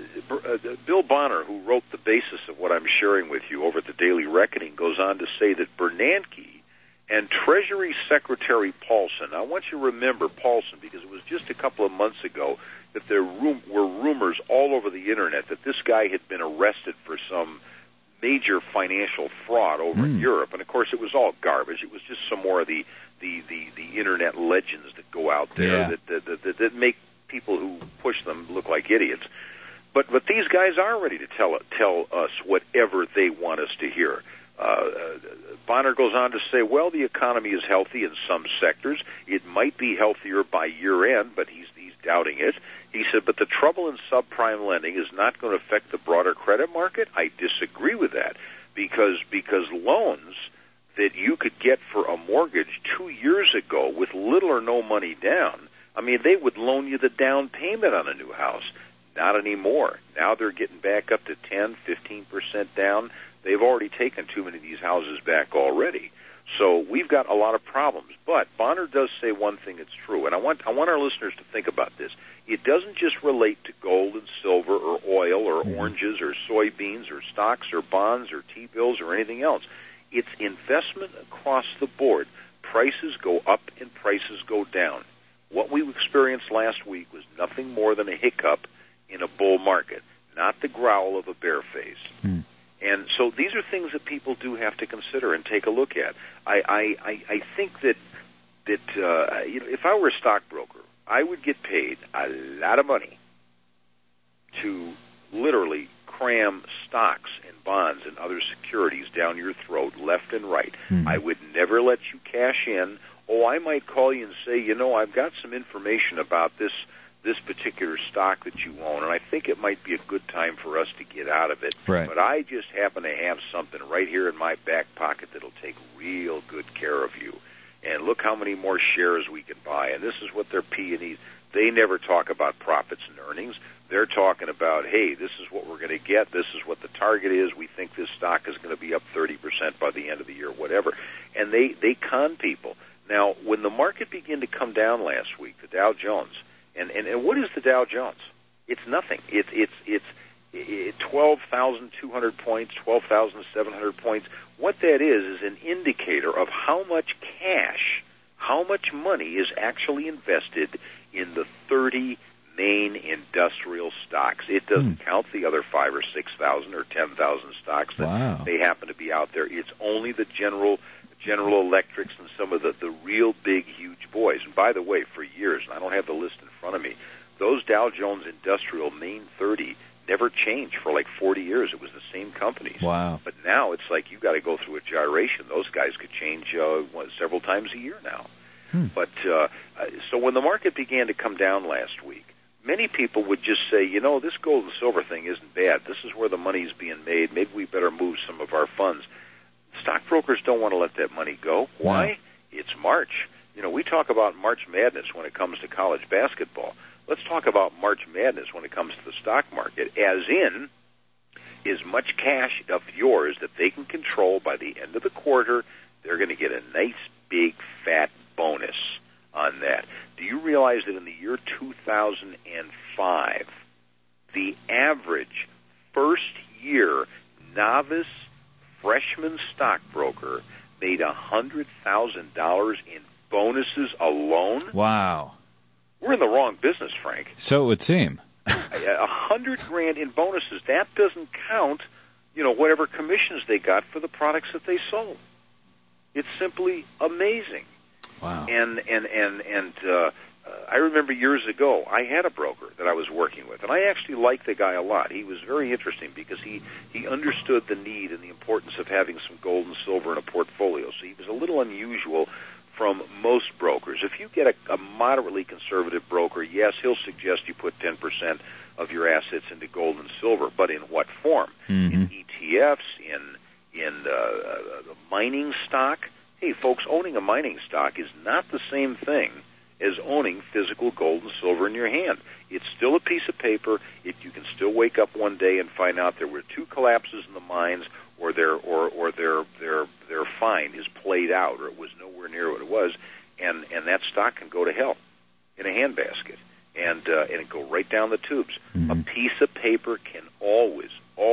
Bill Bonner, who wrote the basis of what I'm sharing with you over at the Daily Reckoning, goes on to say that Bernanke and Treasury Secretary Paulson, I want you to remember Paulson because it was just a couple of months ago that there were rumors all over the Internet that this guy had been arrested for some major financial fraud over in Europe. And, of course, it was all garbage. It was just some more of the Internet legends that go out there that make people who push them look like idiots. But these guys are ready to tell us whatever they want us to hear. Bonner goes on to say, well, the economy is healthy in some sectors. It might be healthier by year end, but he's doubting it. He said, but the trouble in subprime lending is not going to affect the broader credit market. I disagree with that because loans that you could get for a mortgage 2 years ago with little or no money down, I mean, they would loan you the down payment on a new house. Not anymore. Now they're getting back up to 10, 15% down. They've already taken too many of these houses back already. So we've got a lot of problems. But Bonner does say one thing that's true, and I want our listeners to think about this. It doesn't just relate to gold and silver or oil or oranges or soybeans or stocks or bonds or T-bills or anything else. It's investment across the board. Prices go up and prices go down. What we experienced last week was nothing more than a hiccup in a bull market, not the growl of a bear face. And so these are things that people do have to consider and take a look at. I think that if I were a stockbroker, I would get paid a lot of money to literally cram stocks and bonds and other securities down your throat left and right. I would never let you cash in. I might call you and say, I've got some information about this particular stock that you own, and I think it might be a good time for us to get out of it. Right. But I just happen to have something right here in my back pocket that'll take real good care of you. And look how many more shares we can buy. And this is what their P&Es. They never talk about profits and earnings. They're talking about, hey, this is what we're going to get. This is what the target is. We think this stock is going to be up 30% by the end of the year, whatever. And they con people. Now, when the market began to come down last week, the Dow Jones, and what is the Dow Jones? It's nothing. It's 12,200 points, 12,700 points. What that is an indicator of how much cash, how much money is actually invested in the 30 main industrial stocks. It doesn't count the other 5,000 or 6,000 or 10,000 stocks that they happen to be out there. It's only the General Electrics and some of the real big, huge boys. And by the way, for years, and I don't have the list in front of me, those Dow Jones Industrial Main 30 never changed for like 40 years. It was the same companies. Wow. But now it's like you got to go through a gyration. Those guys could change several times a year now. But so when the market began to come down last week, many people would just say, this gold and silver thing isn't bad. This is where the money's being made. Maybe we better move some of our funds. Stockbrokers don't want to let that money go. Why? It's March. We talk about March Madness when it comes to college basketball. Let's talk about March Madness when it comes to the stock market, as in as much cash of yours that they can control by the end of the quarter, they're going to get a nice, big, fat bonus on that. Do you realize that in the year 2005, the average first-year novice freshman stockbroker made $100,000 in bonuses alone? Wow. We're in the wrong business, Frank. So it would seem. $100,000 in bonuses. That doesn't count, whatever commissions they got for the products that they sold. It's simply amazing. Wow. And I remember years ago, I had a broker that I was working with, and I actually liked the guy a lot. He was very interesting because he understood the need and the importance of having some gold and silver in a portfolio. So he was a little unusual from most brokers. If you get a moderately conservative broker, yes, he'll suggest you put 10% of your assets into gold and silver, but in what form? In ETFs, in mining stock? Hey, folks, owning a mining stock is not the same thing as owning physical gold and silver in your hand. It's still a piece of paper. You can still wake up one day and find out there were 2 collapses in the mines, or their find is played out, or it was nowhere near what it was, and that stock can go to hell in a handbasket and it go right down the tubes. A piece of paper can always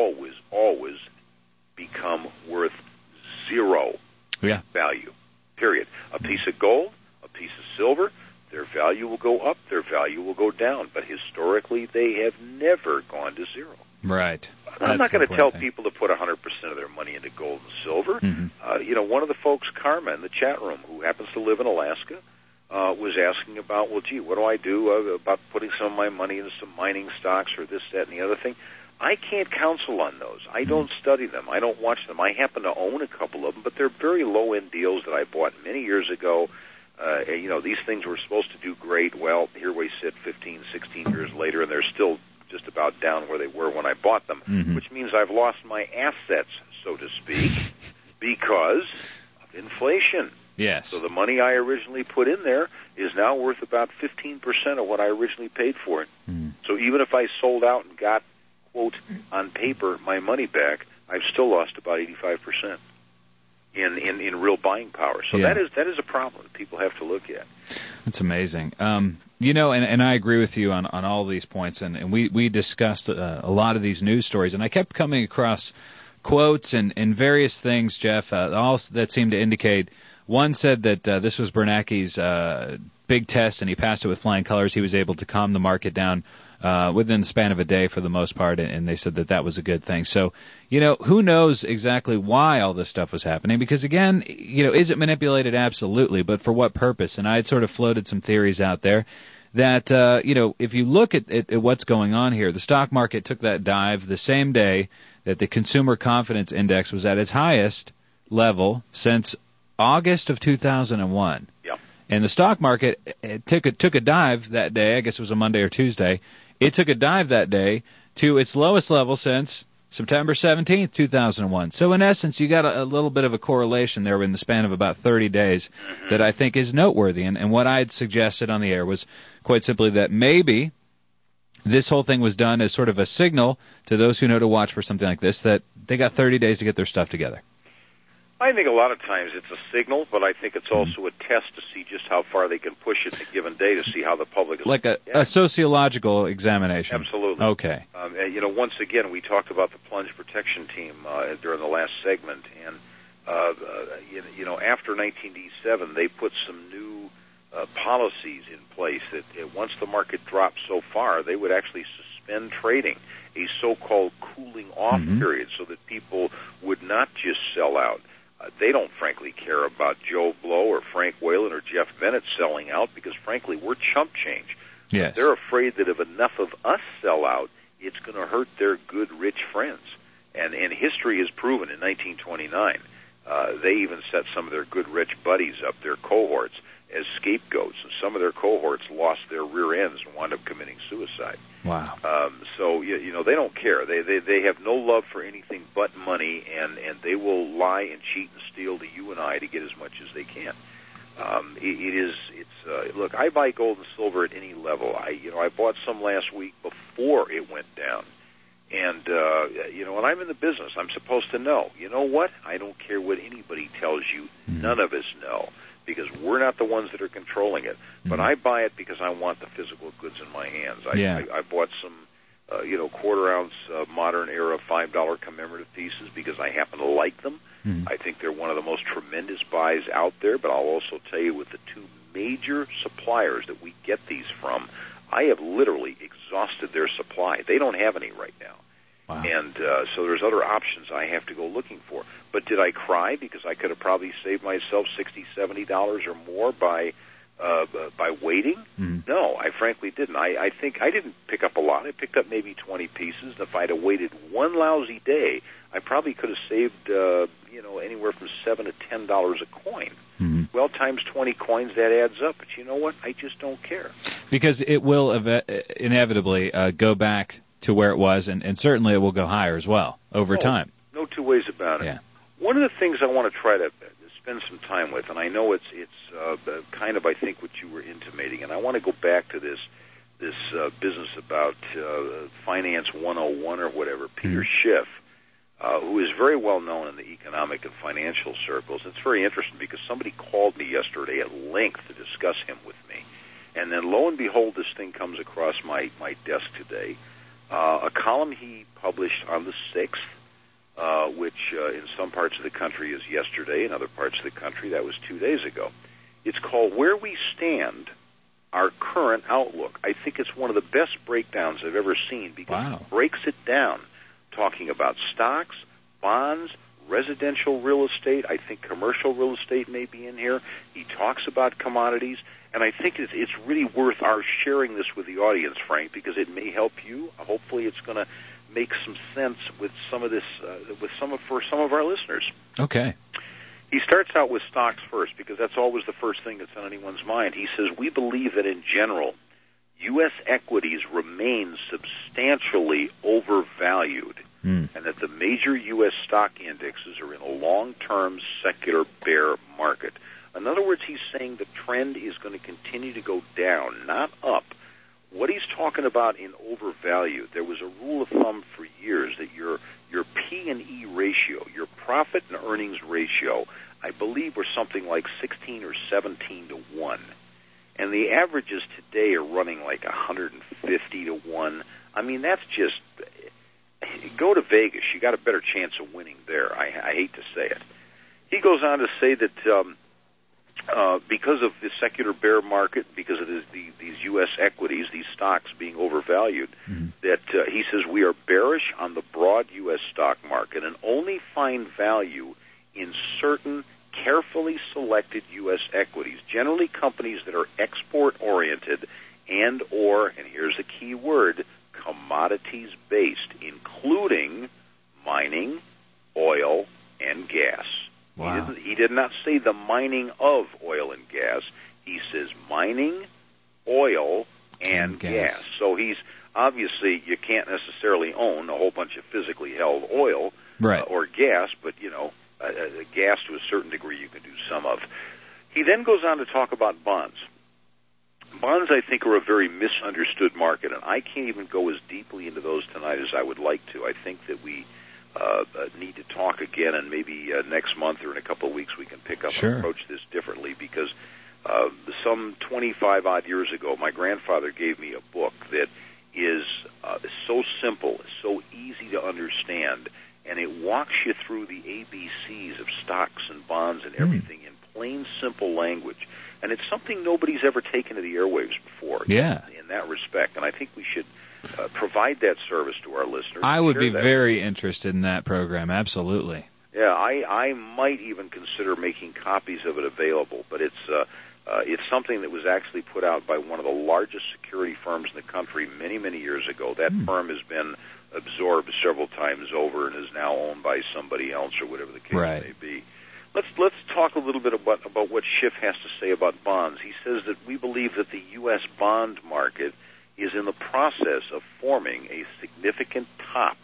become worth zero value. Period. A piece of gold, a piece of silver, their value will go up, their value will go down, but historically they have never gone to zero. Right. I'm not going to tell people to put 100% of their money into gold and silver. One of the folks, Karma, in the chat room, who happens to live in Alaska, was asking about, well, gee, what do I do about putting some of my money into some mining stocks or this, that, and the other thing? I can't counsel on those. I don't study them. I don't watch them. I happen to own a couple of them, but they're very low-end deals that I bought many years ago. These things were supposed to do great. Well, here we sit 15, 16 years later, and they're still just about down where they were when I bought them, which means I've lost my assets, so to speak, because of inflation. Yes. So the money I originally put in there is now worth about 15% of what I originally paid for it. So even if I sold out and got, quote, on paper, my money back, I've still lost about 85% in real buying power. So that is a problem that people have to look at. That's amazing. And I agree with you on all these points, and we discussed a lot of these news stories, and I kept coming across quotes and various things, Jeff, all that seemed to indicate. One said that this was Bernanke's big test, and he passed it with flying colors. He was able to calm the market down within the span of a day for the most part, and they said that was a good thing. So, who knows exactly why all this stuff was happening? Because, again, is it manipulated? Absolutely, but for what purpose? And I had sort of floated some theories out there that, if you look at what's going on here, the stock market took that dive the same day that the Consumer Confidence Index was at its highest level since August of 2001. Yeah. And the stock market took a dive that day. I guess it was a Monday or Tuesday. It took a dive that day to its lowest level since September 17th, 2001. So in essence, you got a little bit of a correlation there in the span of about 30 days that I think is noteworthy. And what I had suggested on the air was quite simply that maybe this whole thing was done as sort of a signal to those who know to watch for something like this, that they got 30 days to get their stuff together. I think a lot of times it's a signal, but I think it's also a test to see just how far they can push it in a given day to see how the public is. Like a sociological examination. Absolutely. Okay. Once again, we talked about the plunge protection team during the last segment, and after 1987, they put some new policies in place that once the market dropped so far, they would actually suspend trading, a so-called cooling off period, so that people would not just sell out. They don't, frankly, care about Joe Blow or Frank Whalen or Jeff Bennett selling out because, frankly, we're chump change. Yes. They're afraid that if enough of us sell out, it's going to hurt their good, rich friends. And history has proven in 1929, they even set some of their good, rich buddies up, their cohorts, as scapegoats. And some of their cohorts lost their rear ends and wound up committing suicide. Wow. So they don't care. They have no love for anything but money, and they will lie and cheat and steal to you and I to get as much as they can. Look, I buy gold and silver at any level. I bought some last week before it went down, and when I'm in the business, I'm supposed to know. You know what? I don't care what anybody tells you. None of us know, because we're not the ones that are controlling it. But I buy it because I want the physical goods in my hands. I bought some, quarter-ounce modern era $5 commemorative pieces because I happen to like them. I think they're one of the most tremendous buys out there, but I'll also tell you, with the two major suppliers that we get these from, I have literally exhausted their supply. They don't have any right now. Wow. And so there's other options I have to go looking for. But did I cry because I could have probably saved myself $60, $70 or more by waiting? No, I frankly didn't. I think I didn't pick up a lot. I picked up maybe 20 pieces. And if I'd have waited one lousy day, I probably could have saved anywhere from $7 to $10 a coin. well, times 20 coins, that adds up. But you know what? I just don't care. Because it will inevitably go back to where it was, and certainly it will go higher as well over time. No two ways about it. Yeah. One of the things I want to try to spend some time with, and I know it's kind of, I think, what you were intimating, and I want to go back to this business about Finance 101 or whatever. Peter Schiff, who is very well known in the economic and financial circles. It's very interesting because somebody called me yesterday at length to discuss him with me. And then, lo and behold, this thing comes across my desk today. A column he published on the 6th, which in some parts of the country is yesterday, in other parts of the country that was 2 days ago. It's called Where We Stand, Our Current Outlook. I think it's one of the best breakdowns I've ever seen because it breaks it down, talking about stocks, bonds, residential real estate. I think commercial real estate may be in here. He talks about commodities. And I think it's really worth our sharing this with the audience, Frank, because it may help you. Hopefully it's going to make some sense with some of this, for some of our listeners. Okay. He starts out with stocks first because that's always the first thing that's on anyone's mind. He says, we believe that in general, U.S. equities remain substantially overvalued and that the major U.S. stock indexes are in a long-term secular bear market. In other words, he's saying the trend is going to continue to go down, not up. What he's talking about in overvalued, there was a rule of thumb for years that your P&E ratio, your profit and earnings ratio, I believe were something like 16 or 17 to 1. And the averages today are running like 150 to 1. I mean, that's just, go to Vegas. You got a better chance of winning there. I hate to say it. He goes on to say that because of the secular bear market, because of these U.S. equities, these stocks being overvalued, that he says we are bearish on the broad U.S. stock market and only find value in certain carefully selected U.S. equities, generally companies that are export-oriented and here's the key word, commodities-based, including mining, oil, and gas. Wow. He did not say the mining of oil and gas. He says mining, oil, and gas. So he's obviously, you can't necessarily own a whole bunch of physically held oil or gas, but, gas to a certain degree you can do some of. He then goes on to talk about bonds. Bonds, I think, are a very misunderstood market, and I can't even go as deeply into those tonight as I would like to. I think that we need to talk again, and maybe next month or in a couple of weeks we can pick up and approach this differently, because some 25-odd years ago, my grandfather gave me a book that is so simple, so easy to understand, and it walks you through the ABCs of stocks and bonds and everything in plain, simple language. And it's something nobody's ever taken to the airwaves before in that respect, and I think we should provide that service to our listeners. I would be very interested in that program, absolutely. Yeah, I might even consider making copies of it available, but it's something that was actually put out by one of the largest security firms in the country many, many years ago. That firm has been absorbed several times over and is now owned by somebody else or whatever the case may be. Let's talk a little bit about what Schiff has to say about bonds. He says that we believe that the U.S. bond market is in the process of forming a significant top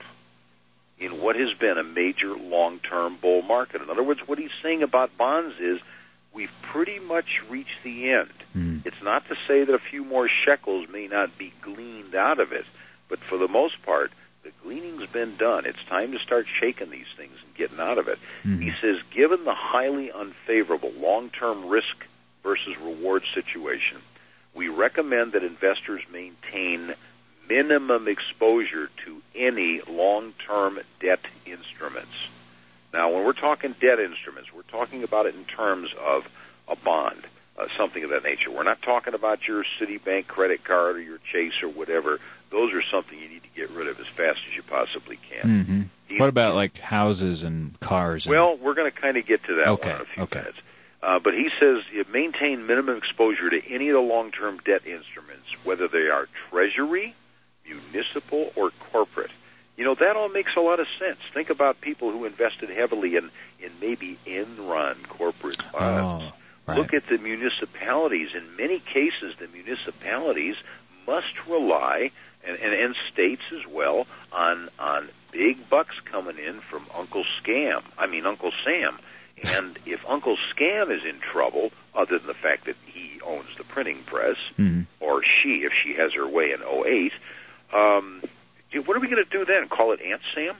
in what has been a major long-term bull market. In other words, what he's saying about bonds is we've pretty much reached the end. It's not to say that a few more shekels may not be gleaned out of it, but for the most part, the gleaning's been done. It's time to start shaking these things and getting out of it. He says, given the highly unfavorable long-term risk versus reward situation, we recommend that investors maintain minimum exposure to any long-term debt instruments. Now, when we're talking debt instruments, we're talking about it in terms of a bond, something of that nature. We're not talking about your Citibank credit card or your Chase or whatever. Those are something you need to get rid of as fast as you possibly can. What about like houses and cars? Well, we're going to kind of get to that one in a few minutes. But he says you maintain minimum exposure to any of the long-term debt instruments, whether they are treasury, municipal, or corporate. You know, that all makes a lot of sense. Think about people who invested heavily in maybe Enron corporate bonds, look at the municipalities. In many cases, the municipalities must rely, and states as well, on big bucks coming in from Uncle Sam. And if Uncle Scam is in trouble, other than the fact that he owns the printing press, or if she has her way in 08, what are we going to do then? Call it Aunt Sam?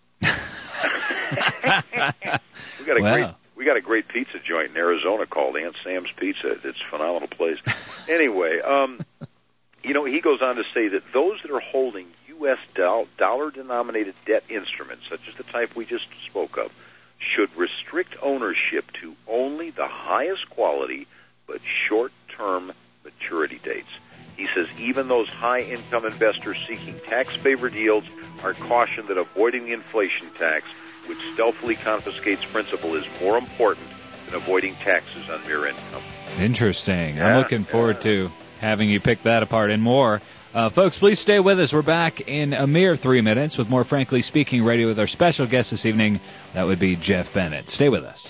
We got a great pizza joint in Arizona called Aunt Sam's Pizza. It's a phenomenal place. Anyway, he goes on to say that those that are holding U.S. dollar-denominated debt instruments, such as the type we just spoke of, should restrict ownership to only the highest quality but short-term maturity dates. He says even those high-income investors seeking tax-favored yields are cautioned that avoiding the inflation tax, which stealthily confiscates principal, is more important than avoiding taxes on mere income. Interesting. I'm looking forward to having you pick that apart and more. Folks, please stay with us. We're back in a mere 3 minutes with more Frankly Speaking Radio with our special guest this evening. That would be Jeff Bennett. Stay with us.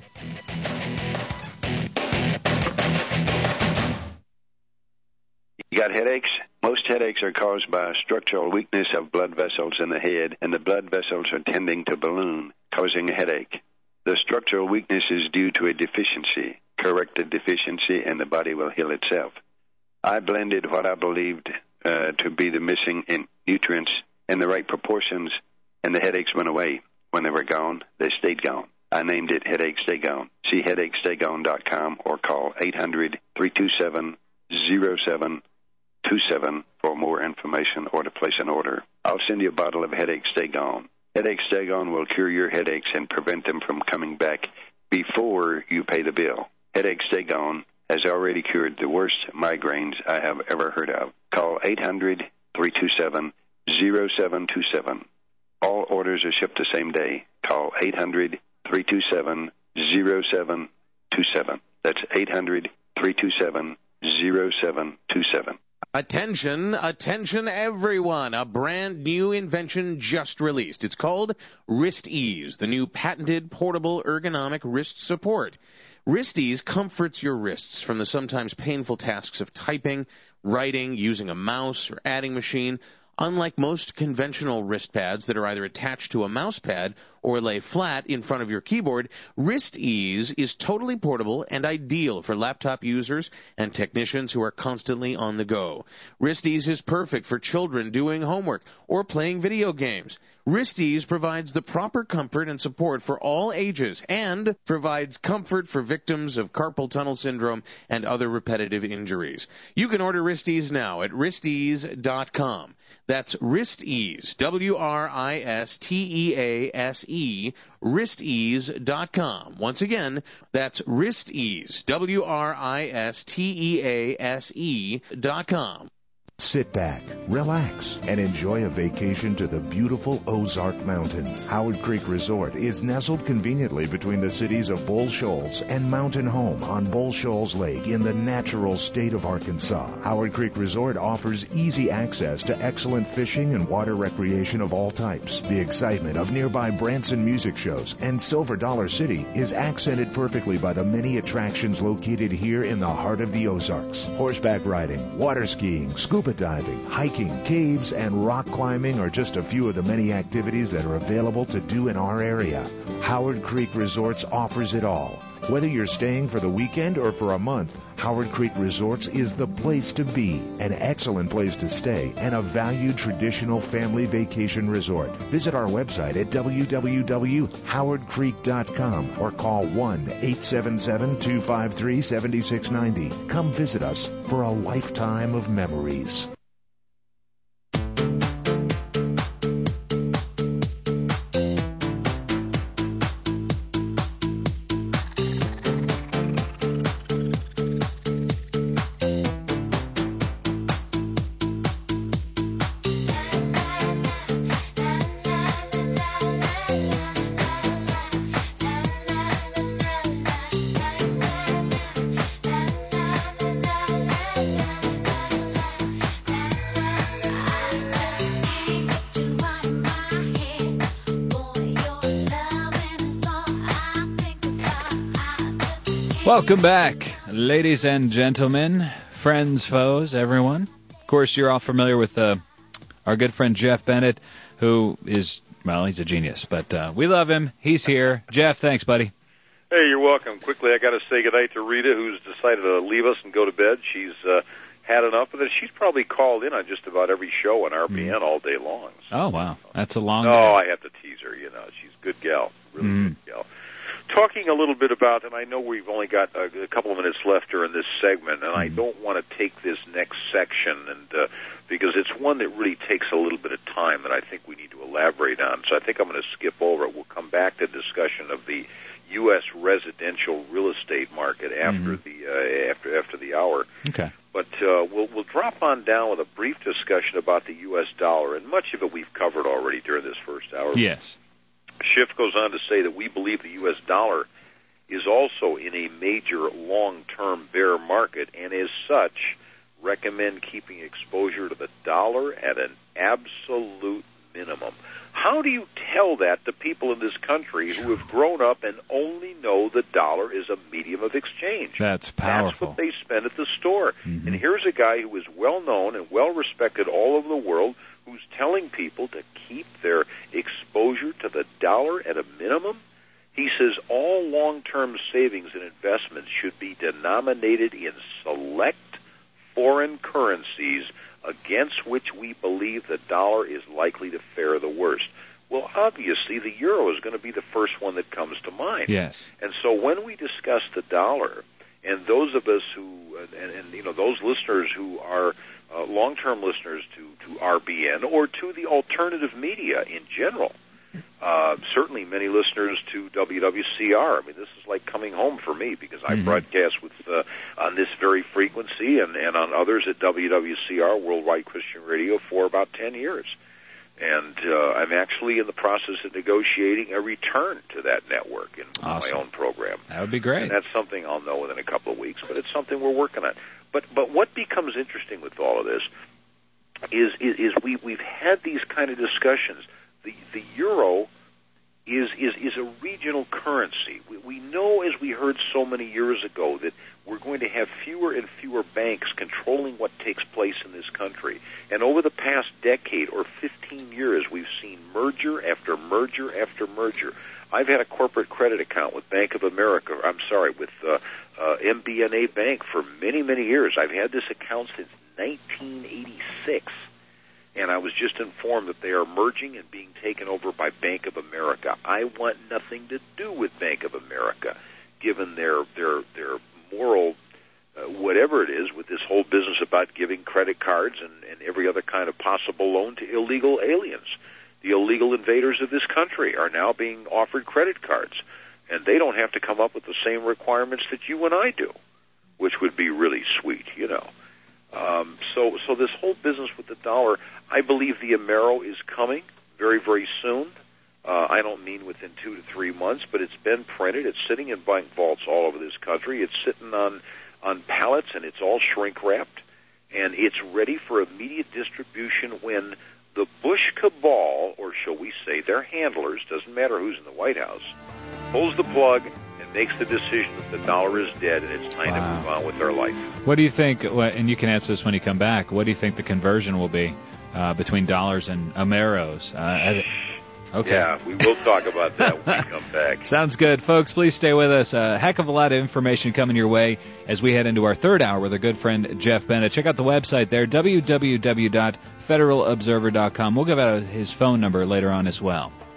You got headaches? Most headaches are caused by a structural weakness of blood vessels in the head, and the blood vessels are tending to balloon, causing a headache. The structural weakness is due to a deficiency. Correct the deficiency, and the body will heal itself. I blended what I believed to be the missing in nutrients in the right proportions, and the headaches went away. When they were gone, they stayed gone. I named it Headache Stay Gone. See headachestay-gone.com or call 800-327-0727 for more information or to place an order. I'll send you a bottle of Headache Stay Gone. Headache Stay Gone will cure your headaches and prevent them from coming back before you pay the bill. Headache Stay Gone has already cured the worst migraines I have ever heard of. Call 800-327-0727. All orders are shipped the same day. Call 800-327-0727. That's 800-327-0727. Attention everyone. A brand new invention just released. It's called Wrist Ease, the new patented portable ergonomic wrist support. Wrist Ease comforts your wrists from the sometimes painful tasks of typing, writing, using a mouse, or adding machine. Unlike most conventional wrist pads that are either attached to a mouse pad or lay flat in front of your keyboard, Wrist Ease is totally portable and ideal for laptop users and technicians who are constantly on the go. Wrist Ease is perfect for children doing homework or playing video games. Wrist Ease provides the proper comfort and support for all ages and provides comfort for victims of carpal tunnel syndrome and other repetitive injuries. You can order Wrist Ease now at wristease.com. That's Wrist Ease, WRISTEASE, wristease.com. Once again, that's Wrist Ease, WRISTEASE.com. Sit back, relax, and enjoy a vacation to the beautiful Ozark Mountains. Howard Creek Resort is nestled conveniently between the cities of Bull Shoals and Mountain Home on Bull Shoals Lake in the natural state of Arkansas. Howard Creek Resort offers easy access to excellent fishing and water recreation of all types. The excitement of nearby Branson music shows and Silver Dollar City is accented perfectly by the many attractions located here in the heart of the Ozarks. Horseback riding, water skiing, scuba diving, hiking, caves, and rock climbing are just a few of the many activities that are available to do in our area. Howard Creek Resorts offers it all. Whether you're staying for the weekend or for a month, Howard Creek Resorts is the place to be, an excellent place to stay, and a valued traditional family vacation resort. Visit our website at www.howardcreek.com or call 1-877-253-7690. Come visit us for a lifetime of memories. Welcome back, ladies and gentlemen, friends, foes, everyone. Of course, you're all familiar with our good friend Jeff Bennett, who is, well, he's a genius, but we love him. He's here. Jeff, thanks, buddy. Hey, you're welcome. Quickly, I got to say goodnight to Rita, who's decided to leave us and go to bed. She's had enough of it. She's probably called in on just about every show on RBN all day long. So, oh, wow. That's a long day. Oh, I have to tease her, She's a good gal, really good gal. Talking a little bit about, and I know we've only got a couple of minutes left during this segment, and I don't want to take this next section, and because it's one that really takes a little bit of time that I think we need to elaborate on. So I think I'm going to skip over it. We'll come back to discussion of the U.S. residential real estate market after the hour. Okay. But we'll drop on down with a brief discussion about the U.S. dollar, and much of it we've covered already during this first hour. Yes. Schiff goes on to say that we believe the U.S. dollar is also in a major long-term bear market, and as such, recommend keeping exposure to the dollar at an absolute minimum. How do you tell that to people in this country who have grown up and only know the dollar is a medium of exchange? That's powerful. That's what they spend at the store. And here's a guy who is well-known and well-respected all over the world who's telling people to keep their exposure to the dollar at a minimum. He says all long-term savings and investments should be denominated in select foreign currencies against which we believe the dollar is likely to fare the worst. Well, obviously, the euro is going to be the first one that comes to mind. Yes. And so when we discuss the dollar, and those of us who, and those listeners who are long-term listeners to RBN or to the alternative media in general, certainly many listeners to WWCR. I mean, this is like coming home for me because I broadcast with on this very frequency and on others at WWCR, Worldwide Christian Radio, for about 10 years. And I'm actually in the process of negotiating a return to that network in my own program. That would be great. And that's something I'll know within a couple of weeks, but it's something we're working on. But what becomes interesting with all of this is we've had these kind of discussions. The euro is a regional currency. We know, as we heard so many years ago, that we're going to have fewer and fewer banks controlling what takes place in this country. And over the past decade or 15 years, we've seen merger after merger after merger. I've had a corporate credit account with Bank of America. With MBNA Bank for many, many years. I've had this account since 1986. And I was just informed that they are merging and being taken over by Bank of America. I want nothing to do with Bank of America, given their moral, whatever it is, with this whole business about giving credit cards and every other kind of possible loan to illegal aliens. The illegal invaders of this country are now being offered credit cards, and they don't have to come up with the same requirements that you and I do, which would be really sweet, So this whole business with the dollar, I believe the Amero is coming very, very soon. I don't mean within 2 to 3 months, but it's been printed. It's sitting in bank vaults all over this country. It's sitting on pallets, and it's all shrink-wrapped. And it's ready for immediate distribution when the Bush cabal, or shall we say their handlers, doesn't matter who's in the White House, pulls the plug and makes the decision that the dollar is dead and it's time to move on with their life. What do you think, and you can answer this when you come back, what do you think the conversion will be between dollars and Ameros? Okay. Yeah, we will talk about that when we come back. Sounds good. Folks, please stay with us. A heck of a lot of information coming your way as we head into our third hour with our good friend Jeff Bennett. Check out the website there, www.federalobserver.com. We'll give out his phone number later on as well.